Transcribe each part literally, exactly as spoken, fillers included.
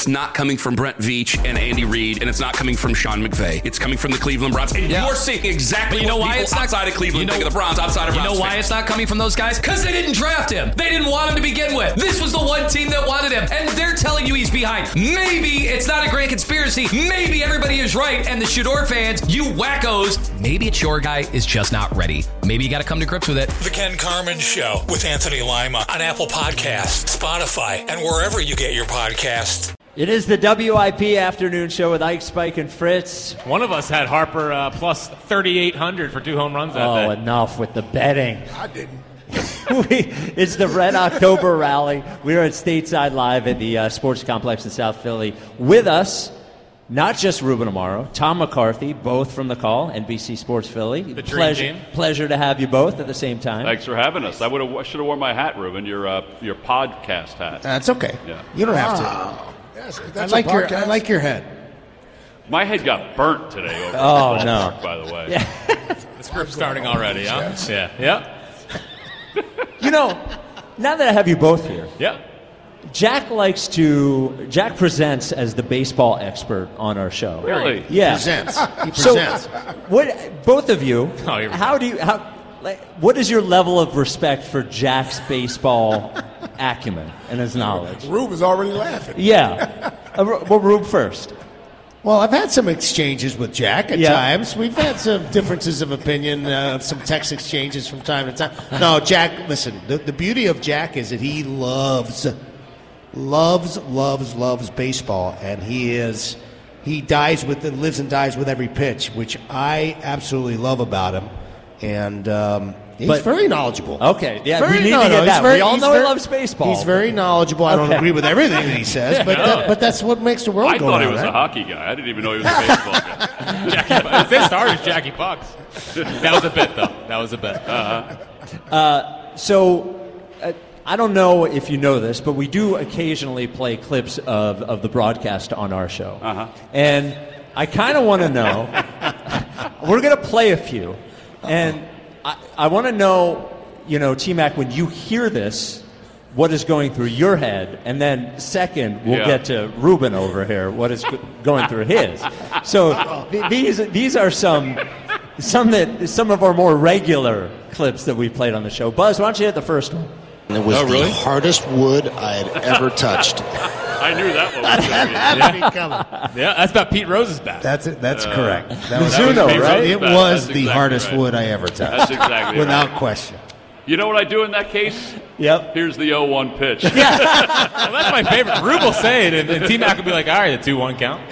it's not coming from Brent Veach and Andy Reid, and it's not coming from Sean McVay. It's coming from the Cleveland Browns. And yeah. you're seeing exactly but you know what why people it's not, outside of Cleveland you know, think of the Browns, outside of You Browns know why fans. it's not coming from those guys? Because they didn't draft him. They didn't want him to begin with. This was the one team that wanted him, and they're telling you he's behind. Maybe it's not a grand conspiracy. Maybe everybody is right, and the Shador fans, you wackos, maybe it's your guy is just not ready. Maybe you got to come to grips with it. The Ken Carman Show with Anthony Lima on Apple Podcasts, Spotify, and wherever you get your podcasts. It is the W I P Afternoon Show with Ike, Spike, and Fritz. One of us had Harper uh, plus thirty-eight hundred for two home runs that oh, day. Oh, enough with the betting. I didn't. we, it's the Red October Rally. We are at Stateside Live at the uh, Sports Complex in South Philly. With us, not just Ruben Amaro, Tom McCarthy, both from The Call, N B C Sports Philly. The dream pleasure, team. Pleasure to have you both at the same time. Thanks for having us. I would have should have worn my hat, Ruben, your uh, your podcast hat. That's okay. Yeah. You don't have wow. to. Yes, I like your I like your head. My head got burnt today over oh, the no. Park, by the way. Yeah. This group's starting already, huh? Yes. Yeah. Yeah. You know, now that I have you both here, yeah. Jack likes to. Jack presents as the baseball expert on our show. Really? Yeah. Presents. He presents. So, what? Both of you. Oh, how do you? How? Like, what is your level of respect for Jack's baseball acumen and his knowledge? Rube is already laughing. Yeah. uh, well, Rube first. Well, I've had some exchanges with Jack at yeah. times. We've had some differences of opinion, uh, some text exchanges from time to time. No, Jack, listen, the, the beauty of Jack is that he loves, loves, loves, loves baseball, and he is, he dies with, lives and dies with every pitch, which I absolutely love about him. And um, he's but, very knowledgeable. Okay, yeah, very, we need no, to get no, that. Very, we all know very, he loves baseball. He's very knowledgeable. I don't okay. agree with everything that he says, but no. that, but that's what makes the world I go thought round, he was right? a hockey guy. I didn't even know he was a baseball guy. Jackie, this started as Jackie Bucks. That was a bit, though. That was a bit. Uh-huh. Uh, so, uh, I don't know if you know this, but we do occasionally play clips of, of the broadcast on our show. Uh-huh. And I kind of want to know, we're going to play a few, and I, I want to know, you know, T-Mac, when you hear this, what is going through your head? And then second, we'll yeah. get to Ruben over here, what is going through his. So th- these these are some some that some of our more regular clips that we've played on the show. Buzz, why don't you hit the first one? It was oh, really? the hardest wood I had ever touched. I knew that one was going to be. Yeah. yeah, that's about Pete Rose's bat. That's it. That's Uh, correct. That was, Mizuno, that was, right? It That's was the exactly hardest right. wood I ever touched. That's exactly Without right. question. You know what I do in that case? Yep. Here's the oh one pitch. Well, that's my favorite. Rube will say it, and, and T-Mac will be like, all right, the two one count.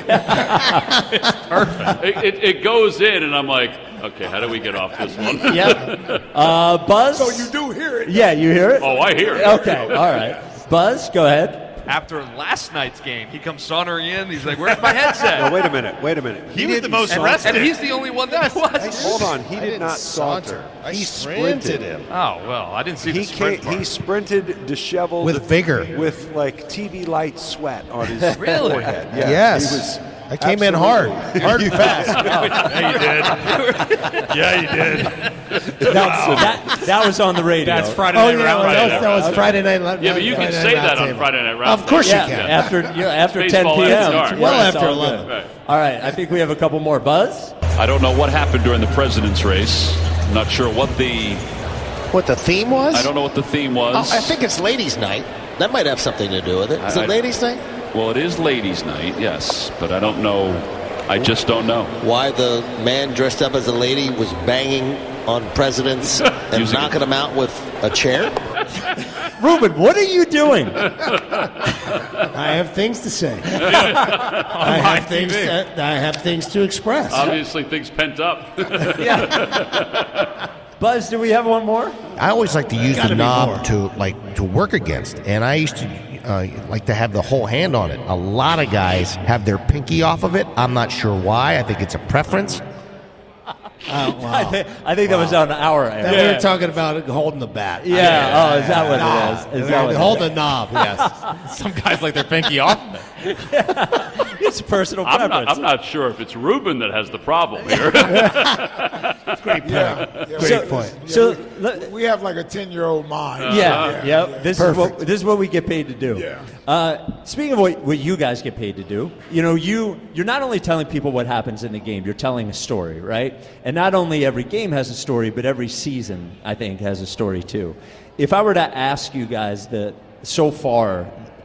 It's perfect. It, it, it goes in, and I'm like, okay, how do we get off this one? Yep. Uh, Buzz? So you do hear it. Yeah, you hear it? Oh, I hear it. Okay, all right. Buzz, go ahead. After last night's game, he comes sauntering in. He's like, "Where's my headset?" No, wait a minute. Wait a minute. He, he was the most rested, and he's the only one that was. Hold on. He did not saunter. I he sprinted sprinted him. Oh well, I didn't see He the sprint came, part. he sprinted disheveled With vigor. with like T V light sweat on his Really? forehead. Yes. Yes. He was I came in hard. Hard and fast. Yeah, you did. Yeah, you did. That, that, that was on the radio. That's Friday Oh, Night yeah, Round. that was, that was Okay. Friday night. Yeah, but you can Friday say night that on Roundtable. Friday Night Round. Of course Yeah, you can. after you know, after ten Baseball p.m. after dark. Well Yeah, it's after all eleven. good. Right. All right, I think we have a couple more. Buzz? I don't know what happened during the president's race. I'm not sure what the What the theme was? I don't know what the theme was. Oh, I think it's ladies' night. That might have something to do with it. Is I- it ladies' night? Well, it is ladies' night, yes, but I don't know. I just don't know. Why the man dressed up as a lady was banging on presidents and Using knocking them out with a chair? Ruben, what are you doing? I have things to say. I have things. To, I have things to express. Obviously, things pent up. Yeah. Buzz, do we have one more? I always like to use Gotta the be knob more. to like to work against, and I used to uh, like to have the whole hand on it. A lot of guys have their pinky off of it. I'm not sure why. I think it's a preference. Oh, wow. I, think, I think that was on our air. Then we were talking about holding the bat. Yeah. Oh, is that what it is? Is that what it Hold is? the knob. Yes. Some guys like their pinky off. Yeah. It's personal I'm preference. not, I'm not sure if it's Ruben that has the problem here. Great point. Yeah, yeah. Great So- point. So, we, we have like a ten-year-old mind. yeah, yeah. This is Perfect. what this is what we get paid to do. Yeah. Uh, speaking of what, what you guys get paid to do, you know, you you're not only telling people what happens in the game, you're telling a story, right? And not only every game has a story, but every season, I think, has a story too. If I were to ask you guys the so far,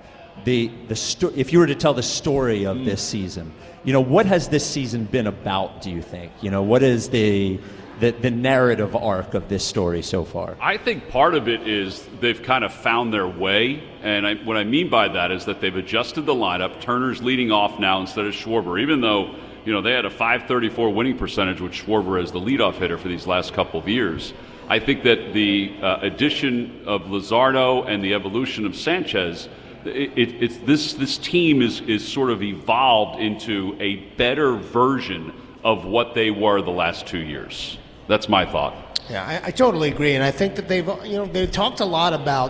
the the sto- if you were to tell the story of this season, you know, what has this season been about? Do you think? You know, what is the the, the narrative arc of this story so far? I think part of it is they've kind of found their way, and I, what I mean by that is that they've adjusted the lineup. Turner's leading off now instead of Schwarber, even though, you know, they had a five thirty-four winning percentage with Schwarber as the leadoff hitter for these last couple of years. I think that the uh, addition of Luzardo and the evolution of Sanchez, it, it, it's this this team is is sort of evolved into a better version of what they were the last two years. That's my thought. Yeah, I, I totally agree, and I think that they've you know they've talked a lot about.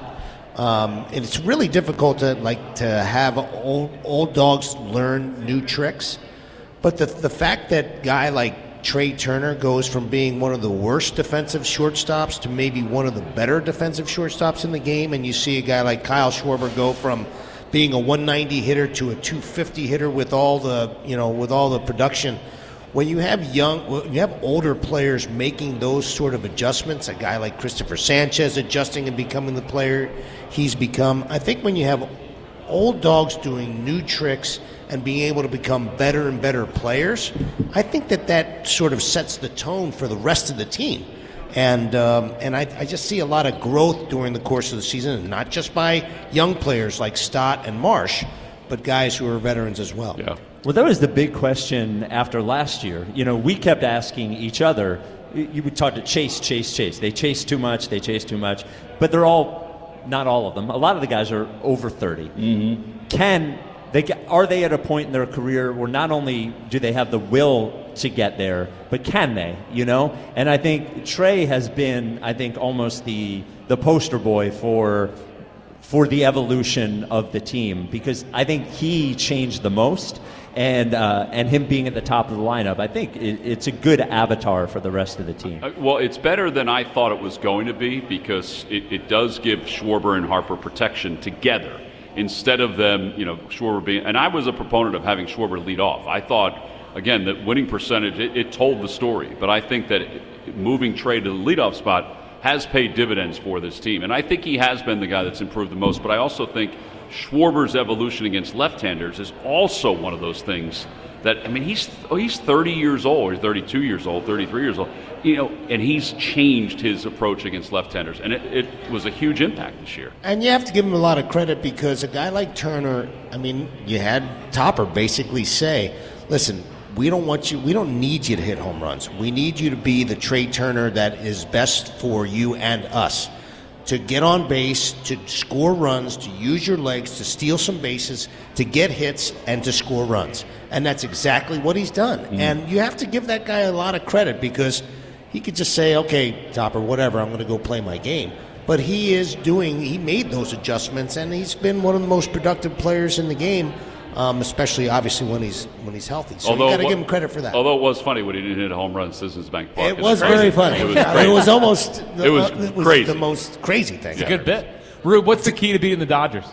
Um, and it's really difficult to like to have old old dogs learn new tricks, but the the fact that guy like Trey Turner goes from being one of the worst defensive shortstops to maybe one of the better defensive shortstops in the game, and you see a guy like Kyle Schwarber go from being a one ninety hitter to a two fifty hitter with all the you know with all the production. When you have young, when you have older players making those sort of adjustments, a guy like Christopher Sanchez adjusting and becoming the player he's become, I think when you have old dogs doing new tricks and being able to become better and better players, I think that that sort of sets the tone for the rest of the team. And um, and I, I just see a lot of growth during the course of the season, not just by young players like Stott and Marsh, but guys who are veterans as well. Yeah. Well, that was the big question after last year. You know, we kept asking each other, you would talk to chase, chase, chase. They chase too much, they chase too much. But they're all, not all of them, a lot of the guys are over thirty. Mm-hmm. Can they, are they at a point in their career where not only do they have the will to get there, but can they, you know? And I think Trey has been, I think, almost the the poster boy for for the evolution of the team, because I think he changed the most. And uh, and him being at the top of the lineup, I think it, it's a good avatar for the rest of the team. Uh, well, it's better than I thought it was going to be, because it, it does give Schwarber and Harper protection together instead of them, you know, Schwarber being. And I was a proponent of having Schwarber lead off. I thought, again, that winning percentage, it, it told the story. But I think that it, moving Trey to the leadoff spot has paid dividends for this team. And I think he has been the guy that's improved the most. But I also think Schwarber's evolution against left-handers is also one of those things that, I mean, he's oh, he's thirty years old, or thirty-two years old, thirty-three years old, you know, and he's changed his approach against left-handers, and it, it was a huge impact this year. And you have to give him a lot of credit, because a guy like Turner, I mean, you had Topper basically say, listen, we don't want you, we don't need you to hit home runs. We need you to be the Trey Turner that is best for you and us. To get on base, to score runs, to use your legs, to steal some bases, to get hits, and to score runs. And that's exactly what he's done. Mm-hmm. And you have to give that guy a lot of credit, because he could just say, okay, Topper, whatever, I'm going to go play my game. But he is doing, he made those adjustments, and he's been one of the most productive players in the game. Um, especially, obviously, when he's when he's healthy. So although, you got to give him credit for that. Although it was funny when he didn't hit a home run at Citizens Bank Park. It was crazy. very funny. It was, it was almost the, it was, uh, it was crazy. the most crazy thing. It's a good bit. Rube, what's the key to beating the Dodgers?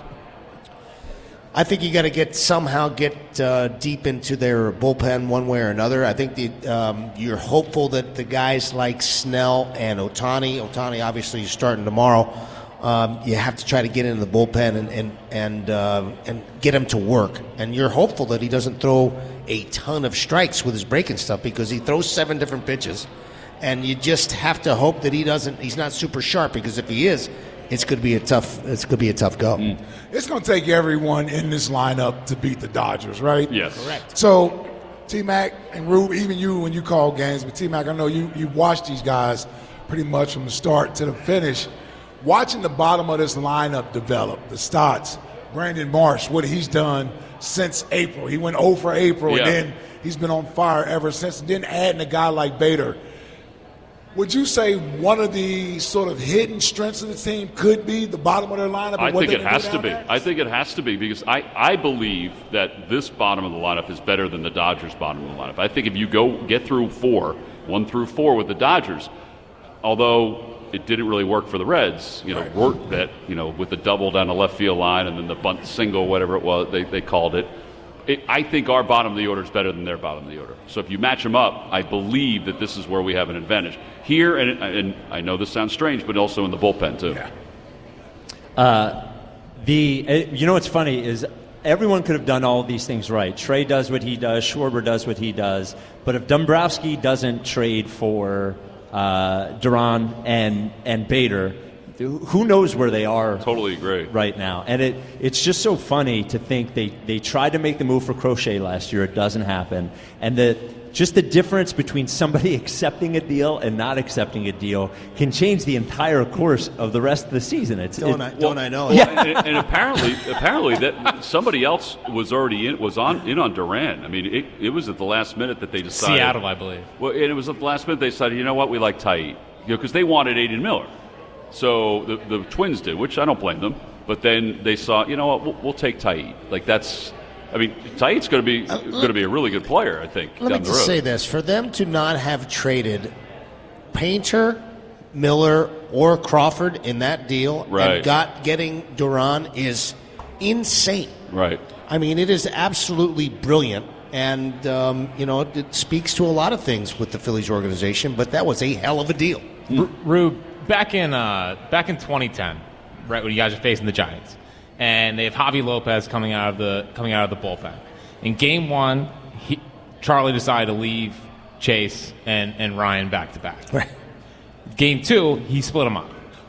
I think you got to get somehow get uh, deep into their bullpen one way or another. I think the, um, you're hopeful that the guys like Snell and Ohtani, Ohtani obviously is starting tomorrow. Um, you have to try to get into the bullpen and and and, uh, and get him to work. And you're hopeful that he doesn't throw a ton of strikes with his breaking stuff, because he throws seven different pitches, and you just have to hope that he doesn't. He's not super sharp, because if he is, it's going to be a tough. It's going to be a tough go. Mm. It's going to take everyone in this lineup to beat the Dodgers, right? Yes, correct. So, T-Mac and Rube, even you when you call games, but T-Mac, I know you you watch these guys pretty much from the start to the finish. Watching the bottom of this lineup develop, the Stotts, Brandon Marsh, what he's done since April. He went oh for April, yeah. and then he's been on fire ever since. And then adding a guy like Bader. Would you say one of the sort of hidden strengths of the team could be the bottom of their lineup? I what think they it can has do to down be. there? I think it has to be because I, I believe that this bottom of the lineup is better than the Dodgers' bottom of the lineup. I think if you go get through four, one through four with the Dodgers, although it didn't really work for the Reds, you know, right. worked that, you know, with the double down the left field line and then the bunt single, whatever it was, they, they called it. It, I think our bottom of the order is better than their bottom of the order. So if you match them up, I believe that this is where we have an advantage. Here, and, and I know this sounds strange, but also in the bullpen, too. Yeah. Uh, the you know what's funny is everyone could have done all of these things right. Trey does what he does. Schwarber does what he does. But if Dombrowski doesn't trade for uh, Duran and, and Bader, who knows where they are totally agree. right now. And it it's just so funny to think they, they tried to make the move for Crochet last year. It doesn't happen. And the just the difference between somebody accepting a deal and not accepting a deal can change the entire course of the rest of the season. It's Don't, it, I, don't I know? Yeah. and, and apparently apparently that somebody else was already in was on in on Duran. I mean, it, it was at the last minute that they decided. Seattle, I believe. Well, and it was at the last minute they decided, you know what, we like Taillon. You know, because they wanted Aiden Miller. So the, the Twins did, which I don't blame them. But then they saw, you know what, we'll, we'll take Taillon. Like that's, I mean, Taillon's going to be uh, going to be a really good player, I think. Let down me the just road. say this: for them to not have traded Painter, Miller, or Crawford in that deal, right. and got getting Duran is insane. Right. I mean, it is absolutely brilliant. And, um, you know, it, it speaks to a lot of things with the Phillies organization, but that was a hell of a deal. R- Rube, back in uh, back in twenty ten, right when you guys are facing the Giants, and they have Javi Lopez coming out of the coming out of the bullpen. In Game One, he, Charlie decided to leave Chase and, and Ryan back to back. Right. Game Two, he split them up.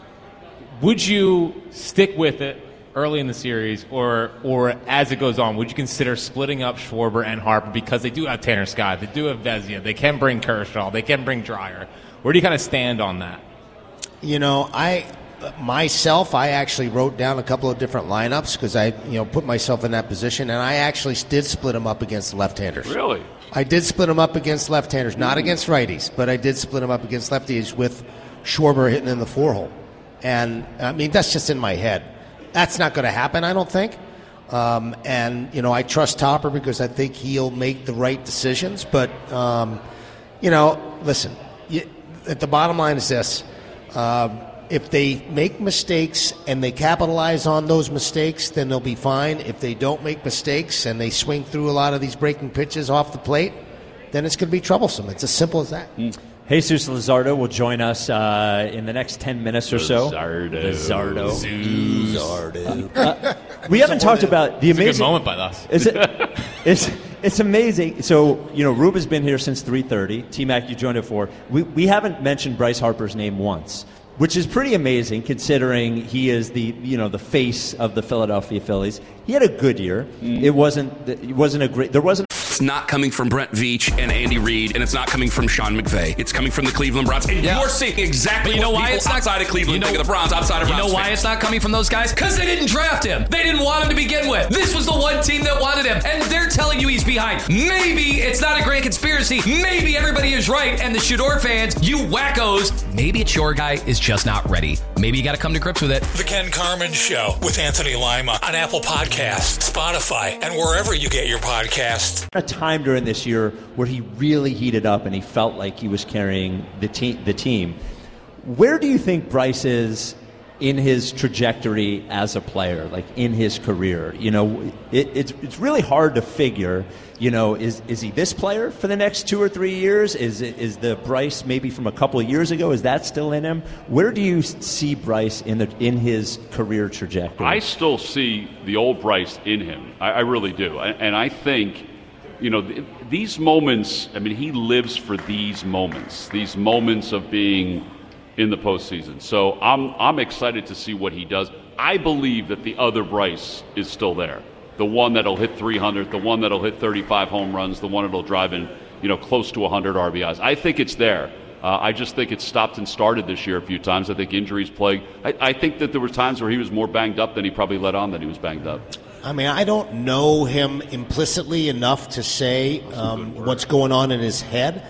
Would you stick with it early in the series, or or as it goes on, would you consider splitting up Schwarber and Harper because they do have Tanner Scott, they do have Vezina, they can bring Kershaw, they can bring Dreyer? Where do you kind of stand on that? You know, I myself, I actually wrote down a couple of different lineups because I, you know, put myself in that position, and I actually did split them up against left-handers. Really? I did split them up against left-handers, not against righties, but I did split them up against lefties with Schwarber hitting in the four-hole. And, I mean, that's just in my head. That's not going to happen, I don't think. Um, and, you know, I trust Topper because I think he'll make the right decisions. But, um, you know, listen, you, the bottom line is this. Um, if they make mistakes and they capitalize on those mistakes, then they'll be fine. If they don't make mistakes and they swing through a lot of these breaking pitches off the plate, then it's going to be troublesome. It's as simple as that. Mm. Jesus Luzardo will join us uh, in the next ten minutes or so. Luzardo. Luzardo. Luzardo. Uh, we haven't talked about the It's amazing a good moment by us. Is it? It's it's amazing. So you know, Rube has been here since three thirty. T-Mac, you joined at four. We we haven't mentioned Bryce Harper's name once, which is pretty amazing considering he is the you know the face of the Philadelphia Phillies. He had a good year. Mm. It wasn't it wasn't a great. There wasn't. It's not coming from Brent Veach and Andy Reid, and it's not coming from Sean McVay. It's coming from the Cleveland Browns, and Yeah. you're seeing exactly But you know what why people it's not- outside of Cleveland you know- think of the Browns, outside of You Browns know why fans. it's not coming from those guys? Because they didn't draft him. They didn't want him to begin with. This was the one team that wanted him, and they're telling you he's behind. Maybe it's not a grand conspiracy. Maybe everybody is right, and the Shador fans, you wackos, maybe it's your guy is just not ready. Maybe you got to come to grips with it. The Ken Carman Show with Anthony Lima on Apple Podcasts, Spotify, and wherever you get your podcasts. A time during this year where he really heated up and he felt like he was carrying the team. The team. Where do you think Bryce is in his trajectory as a player, like in his career? You know, it, it's it's really hard to figure. You know, is is he this player for the next two or three years? Is it, is the Bryce maybe from a couple of years ago? Is that still in him? Where do you see Bryce in the in his career trajectory? I still see the old Bryce in him. I, I really do, and, and I think. You know, th- these moments, I mean, he lives for these moments, these moments of being in the postseason. So I'm I'm excited to see what he does. I believe that the other Bryce is still there. The one that'll hit three hundred, the one that'll hit thirty-five home runs, the one that'll drive in, you know, close to one hundred R B Is. I think it's there. Uh, I just think it's stopped and started this year a few times. I think injuries plagued. I, I think that there were times where he was more banged up than he probably let on that he was banged up. I mean, I don't know him implicitly enough to say um, what's going on in his head,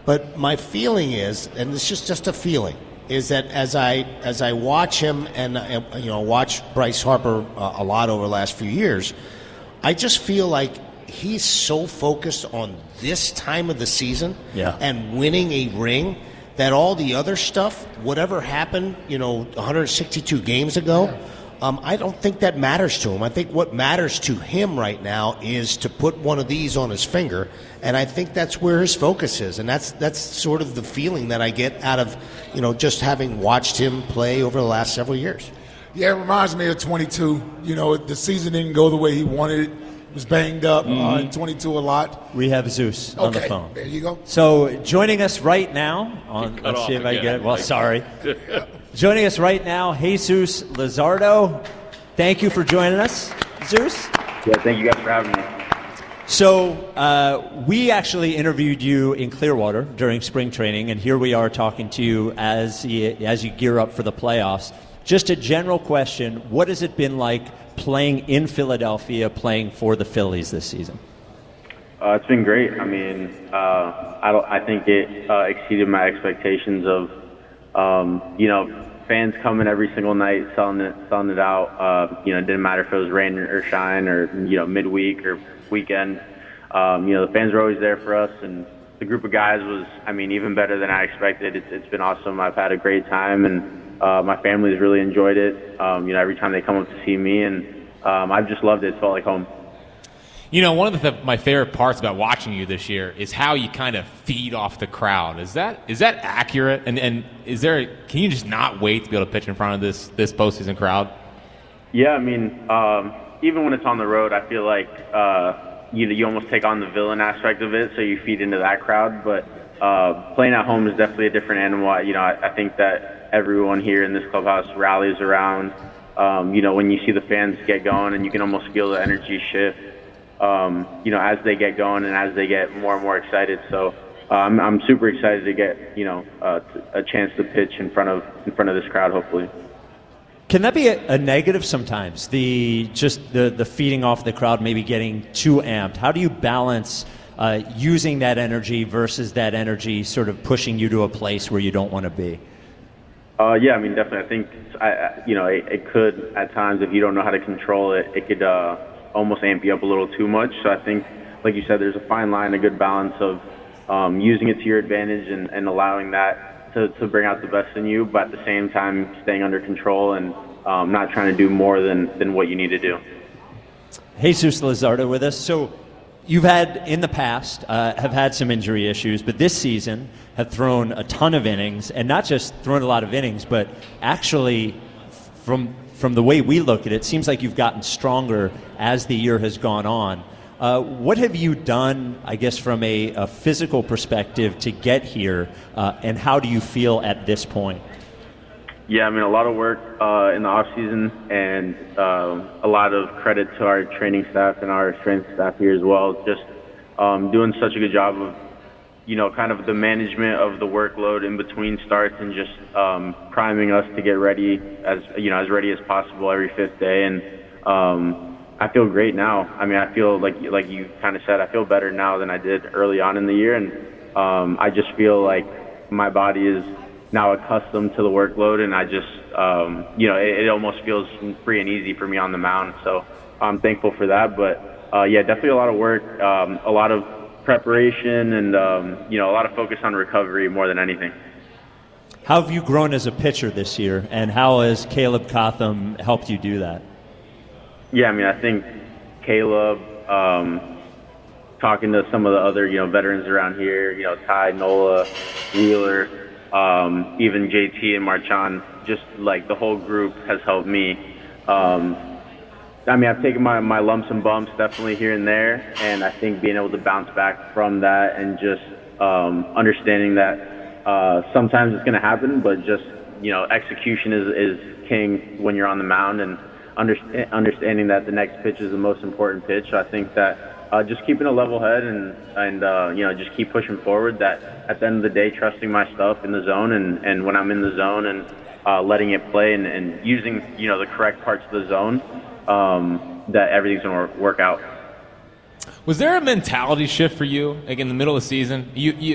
But my feeling is, and it's just, just a feeling, is that as I as I watch him and uh, you know watch Bryce Harper uh, a lot over the last few years, I just feel like he's so focused on this time of the season yeah. and winning a ring that all the other stuff, whatever happened, you know, one hundred sixty-two games ago, um, I don't think that matters to him. I think what matters to him right now is to put one of these on his finger, and I think that's where his focus is, and that's that's sort of the feeling that I get out of, you know, just having watched him play over the last several years. Yeah, it reminds me of twenty-two. You know, the season didn't go the way he wanted it. Was banged up mm-hmm. uh, in twenty-two a lot. We have Zeus on okay, the phone. There you go. So joining us right now on let's see if I get it. Well, sorry. Joining us right now, Jesus Luzardo. Thank you for joining us, Zeus. Yeah, thank you guys for having me. So uh, we actually interviewed you in Clearwater during spring training, and here we are talking to you as you, as you gear up for the playoffs. Just a general question: what has it been like playing in Philadelphia, playing for the Phillies this season? Uh, it's been great. I mean, uh, I don't. I think it uh, exceeded my expectations of, um, you know, fans coming every single night, selling it, selling it out. Uh, you know, it didn't matter if it was rain or shine or you know midweek or weekend. Um, you know, the fans were always there for us, and the group of guys was, I mean, even better than I expected. It's, it's been awesome. I've had a great time, and uh, my family's really enjoyed it. Um, you know, every time they come up to see me, and um, I've just loved it. It felt like home. You know, one of the, my favorite parts about watching you this year is how you kind of feed off the crowd. Is that is that accurate? And and is there? Can you just not wait to be able to pitch in front of this this postseason crowd? Yeah, I mean, um, even when it's on the road, I feel like uh, you you almost take on the villain aspect of it, so you feed into that crowd. But uh, playing at home is definitely a different animal. You know, I, I think that everyone here in this clubhouse rallies around. Um, you know, when you see the fans get going, and you can almost feel the energy shift. Um, you know, as they get going and as they get more and more excited. So uh, I'm, I'm super excited to get, you know, uh, a chance to pitch in front of in front of this crowd, hopefully. Can that be a, a negative sometimes? The just the, the feeding off the crowd, maybe getting too amped. How do you balance uh, using that energy versus that energy sort of pushing you to a place where you don't want to be? Uh, yeah, I mean, definitely. I think, I, you know, it, it could at times, if you don't know how to control it, it could uh, almost amp you up a little too much. So I think, like you said, there's a fine line, a good balance of um, using it to your advantage and, and allowing that to, to bring out the best in you, but at the same time staying under control and um, not trying to do more than, than what you need to do. Jesus Luzardo with us. So you've had, in the past, uh, have had some injury issues, but this season have thrown a ton of innings, and not just thrown a lot of innings, but actually from from the way we look at it, it seems like you've gotten stronger as the year has gone on. Uh, what have you done, I guess, from a, a physical perspective to get here, uh, and how do you feel at this point? Yeah, I mean, a lot of work uh, in the off season, and uh, a lot of credit to our training staff and our strength staff here as well. Just um, doing such a good job of, you know, kind of the management of the workload in between starts, and just um, priming us to get ready as you know as ready as possible every fifth day. And um, I feel great now. I mean, I feel like like you kind of said, I feel better now than I did early on in the year, and um, I just feel like my body is now accustomed to the workload, and I just, um, you know, it, it almost feels free and easy for me on the mound. So I'm thankful for that. But uh, yeah, definitely a lot of work, um, a lot of preparation, and um, you know, a lot of focus on recovery more than anything. How have you grown as a pitcher this year, and how has Caleb Cotham helped you do that? Yeah, I mean, I think Caleb, um, talking to some of the other, you know, veterans around here, you know, Ty, Nola, Wheeler, um, even J T and Marchand, just like the whole group has helped me. Um, I mean, I've taken my, my lumps and bumps definitely here and there, and I think being able to bounce back from that and just um, understanding that uh, sometimes it's going to happen, but just, you know, execution is, is king when you're on the mound, and under, understanding that the next pitch is the most important pitch. So I think that uh, just keeping a level head and, and uh, you know, just keep pushing forward, that at the end of the day, trusting my stuff in the zone, and, and when I'm in the zone, and uh, letting it play, and, and using, you know, the correct parts of the zone, Um, that everything's going to work out. Was there a mentality shift for you, like in the middle of the season? You, you,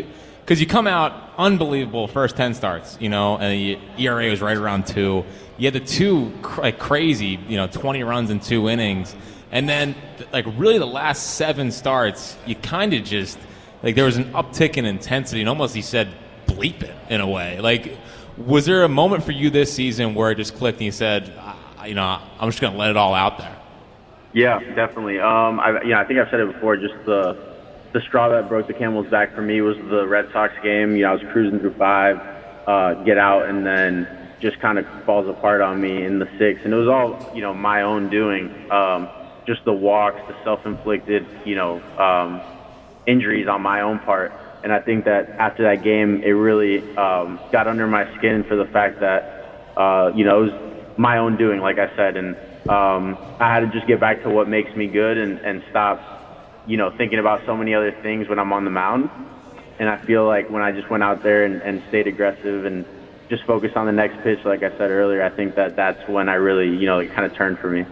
because you come out unbelievable first ten starts, you know, and the E R A was right around two. You had the two cr- like crazy, you know, twenty runs in two innings. And then, like, really the last seven starts, you kind of just, like, there was an uptick in intensity, and almost, he said, bleep it, in a way. Like, was there a moment for you this season where it just clicked and you said, uh, you know, I'm just going to let it all out there? Yeah, definitely. Um, I, yeah, I think I've said it before, just the the straw that broke the camel's back for me was the Red Sox game. You know, I was cruising through five, uh, get out, and then just kind of falls apart on me in the sixth. And it was all, you know, my own doing. Um, just the walks, the self-inflicted, you know, um, injuries on my own part. And I think that after that game, it really um, got under my skin for the fact that, uh, you know, it was my own doing, like I said. And um, I had to just get back to what makes me good and, and stop, you know, thinking about so many other things when I'm on the mound. And I feel like when I just went out there and, and stayed aggressive and just focused on the next pitch, like I said earlier, I think that that's when I really, you know, it kind of turned for me.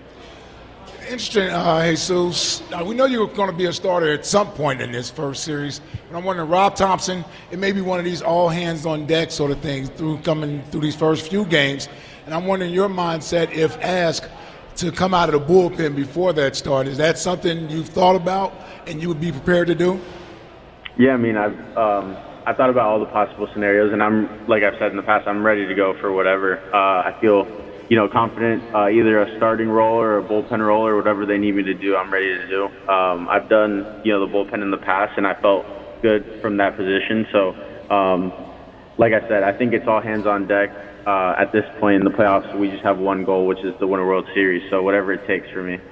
Interesting, uh, Jesus. Now, we know you're going to be a starter at some point in this first series, but I'm wondering, Rob Thompson, it may be one of these all hands on deck sort of things through coming through these first few games, and I'm wondering your mindset if asked to come out of the bullpen before that start. Is that something you've thought about and you would be prepared to do? Yeah, I mean, I've um, I've thought about all the possible scenarios, and I'm, like I've said in the past, I'm ready to go for whatever. Uh, I feel you know, confident, uh, either a starting role or a bullpen role or whatever they need me to do, I'm ready to do. Um, I've done, you know, the bullpen in the past, and I felt good from that position. So, um, like I said, I think it's all hands on deck. Uh, at this point in the playoffs, we just have one goal, which is to win a World Series. So whatever it takes for me.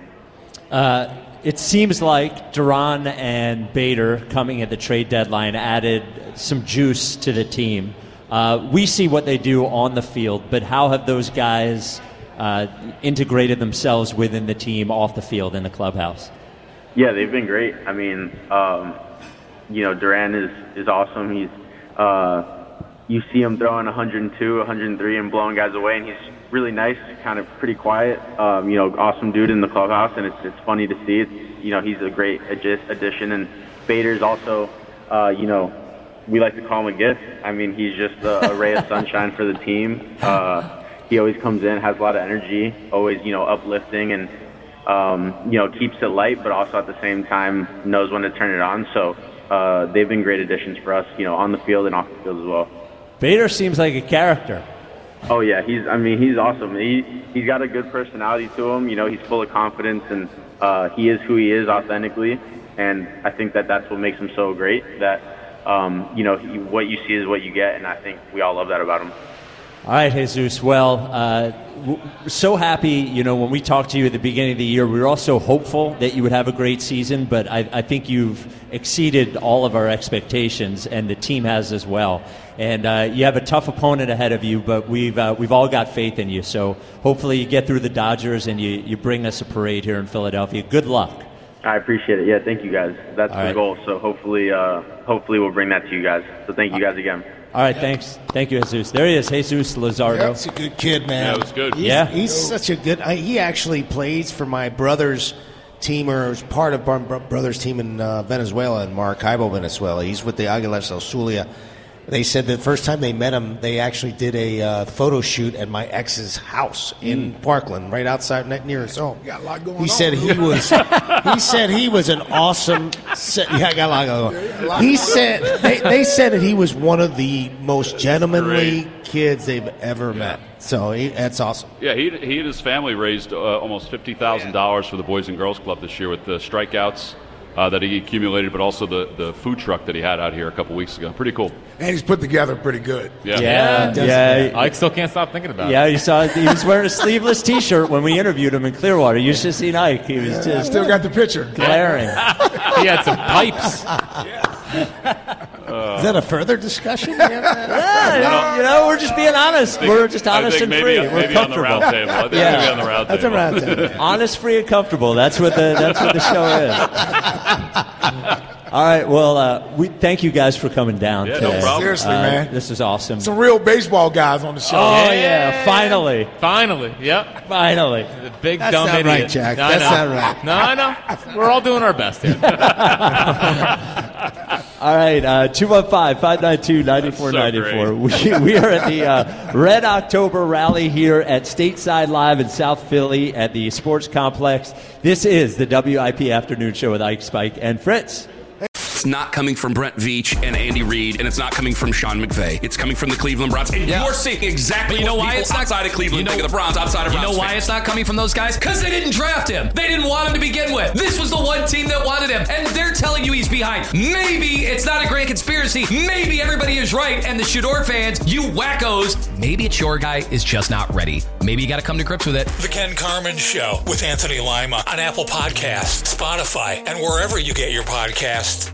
Uh, it seems like Duran and Bader coming at the trade deadline added some juice to the team. Uh, we see what they do on the field, but how have those guys uh, integrated themselves within the team off the field in the clubhouse? Yeah, they've been great. I mean, um, you know, Duran is, is awesome. He's uh, you see him throwing one oh two, one oh three and blowing guys away, and he's really nice, kind of pretty quiet. Um, you know, awesome dude in the clubhouse, and it's it's funny to see. It's, you know, he's a great addition, and Bader's also, uh, you know, we like to call him a gift. I mean, he's just a, a ray of sunshine for the team. Uh, he always comes in, has a lot of energy, always, you know, uplifting, and, um, you know, keeps it light, but also at the same time knows when to turn it on. So uh, they've been great additions for us, you know, on the field and off the field as well. Bader seems like a character. Oh, yeah. He's, I mean, he's awesome. He, he's got a good personality to him. You know, he's full of confidence, and uh, he is who he is authentically. And I think that that's what makes him so great, that Um, you know, he, what you see is what you get, and I think we all love that about him. All right, Jesus. Well, uh, we're so happy, you know, when we talked to you at the beginning of the year, we were also hopeful that you would have a great season, but I, I think you've exceeded all of our expectations, and the team has as well. And uh, you have a tough opponent ahead of you, but we've uh, we've all got faith in you. So hopefully you get through the Dodgers and you, you bring us a parade here in Philadelphia. Good luck. I appreciate it. Yeah, thank you guys. That's all the right. goal. So hopefully, uh, hopefully we'll bring that to you guys. So thank you guys again. All right, thanks. Thank you, Jesus. There he is, Jesus Luzardo. Yeah, he's a good kid, man. Yeah, it was good. He's, Yeah. he's such a good. I, he actually plays for my brother's team, or was part of my brother's team in uh, Venezuela, in Maracaibo, Venezuela. He's with the Águilas del Zulia. They said the first time they met him, they actually did a uh, photo shoot at my ex's house in Mm. Parkland, right outside near his home. You got a lot going He on. said he was. He said he was an awesome. Se- yeah, I got a lot going Yeah, a on. lot He going said they, they said that he was one of the most gentlemanly kids they've ever met. So he, that's awesome. Yeah, he, he and his family raised uh, almost fifty thousand dollars for the Boys and Girls Club this year with the strikeouts uh, that he accumulated, but also the, the food truck that he had out here a couple weeks ago. Pretty cool. And he's put together pretty good. Yeah. Yeah, Yeah, yeah. I still can't stop thinking about Yeah, it. you saw he was wearing a sleeveless T-shirt when we interviewed him in Clearwater. You should have seen Ike. He was I just still got the picture. glaring. He had some pipes. Is that a further discussion? Yeah, you know, we're just being honest. think- we're just I honest think and maybe- free. maybe We're on the comfortable. round table. I think Yeah. maybe on the round That's a table. round table. Honest, free, and comfortable. That's what the that's what the show is. All right. Well, uh, we thank you guys for coming down Yeah, no today. problem. Seriously, Uh, man. This is awesome. Some real baseball guys on the show. Oh yeah! Finally, Finally, yep. finally. The big That's dumb not idiot. right, Jack. I That's know. not right. No, I know. We're all doing our best here. All right, uh, two one five, five nine two, nine four nine four. We, we are at the uh, Red October Rally here at Stateside Live in South Philly at the Sports Complex. This is the W I P Afternoon Show with Ike, Spike, and Fritz. It's not coming from Brent Veach and Andy Reid, and it's not coming from Sean McVay. It's coming from the Cleveland Browns. And Yeah. you're seeing exactly You know what why people it's not- outside of Cleveland you know- think of the Browns, outside of You Browns know why fans. it's not coming from those guys? Because they didn't draft him. They didn't want him to begin with. This was the one team that wanted him, and they're telling you he's behind. Maybe it's not a grand conspiracy. Maybe everybody is right, and the Shador fans, you wackos, maybe it's your guy is just not ready. Maybe you got to come to grips with it. The Ken Carmen Show with Anthony Lima on Apple Podcasts, Spotify, and wherever you get your podcasts.